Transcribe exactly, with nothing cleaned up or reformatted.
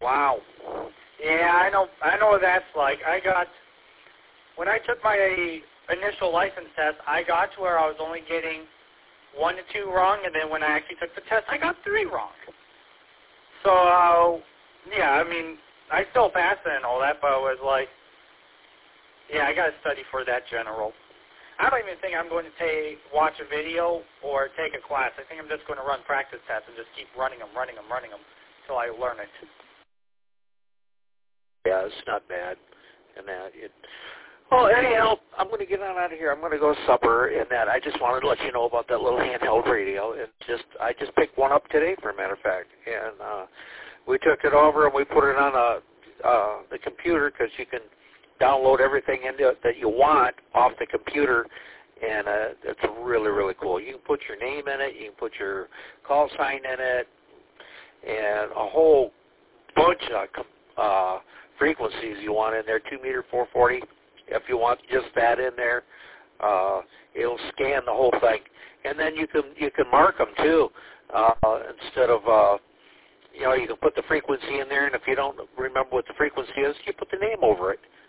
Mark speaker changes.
Speaker 1: Wow.
Speaker 2: Yeah, I know. I know what that's like. I got when I took my initial license test, I got to where I was only getting one to two wrong, and then when I actually took the test, I got three wrong. So, uh, yeah, I mean, I still passed it and all that, but I was like, yeah, I got to study for that general. I don't even think I'm going to take watch a video or take a class. I think I'm just going to run practice tests and just keep running them, running them, running them until I learn it.
Speaker 1: Yeah, it's not bad. And that it. Well, anyhow, I'm going to get on out of here. I'm going to go to supper, and that I just wanted to let you know about that little handheld radio. And just I just picked one up today, for a matter of fact, and uh, we took it over and we put it on a uh, the computer because you can download everything into it that you want off the computer, and uh, it's really, really cool. You can put your name in it, you can put your call sign in it, and a whole bunch of uh, frequencies you want in there, two meter, four forty, if you want just that in there. Uh, it'll scan the whole thing, and then you can you can mark them too, uh, instead of uh, you know, you can put the frequency in there, and if you don't remember what the frequency is, you put the name over it.